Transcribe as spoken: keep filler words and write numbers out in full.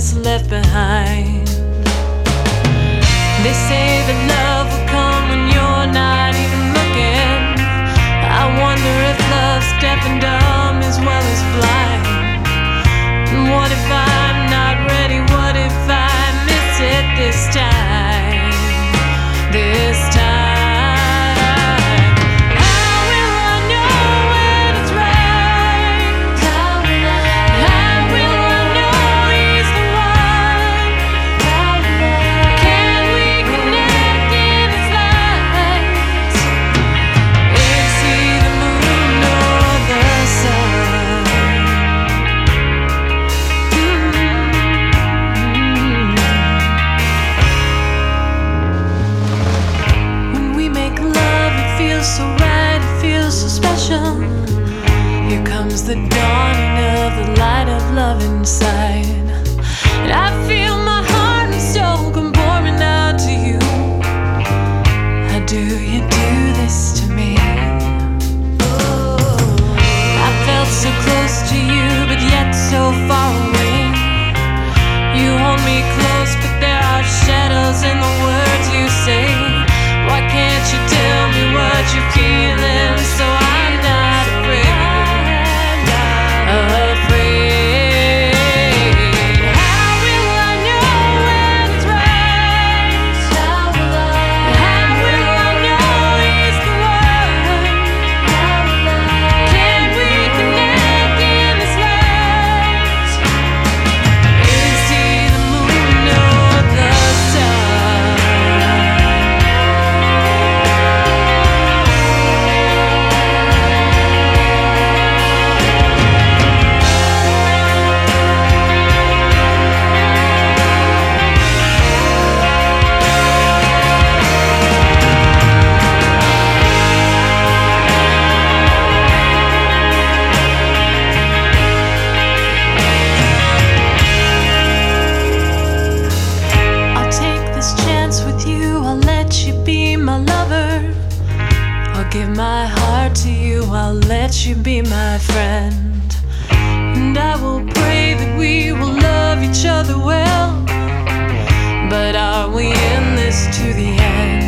what's left behind. They say that love will come when you're not even looking. I wonder if love's deaf and dumb as well as blind. And what if I'm not ready? What if I miss it this time? This time. So right, it feels so special. Here comes the dawning of the light of love inside. And I feel my heart and soul come pouring out to you. How do you do this to me? I felt so close to you, but yet so far away. You hold me close, but there are shadows in the words you say. Why can't you tell me what you're feeling so I'm not afraid? Afraid. How will I know when it's right? How will I? How will I know he's the one? How will I? Can we connect in this light? Is he the moon or the sun? I'll give my heart to you, I'll let you be my friend. And I will pray that we will love each other well. But are we in this to the end?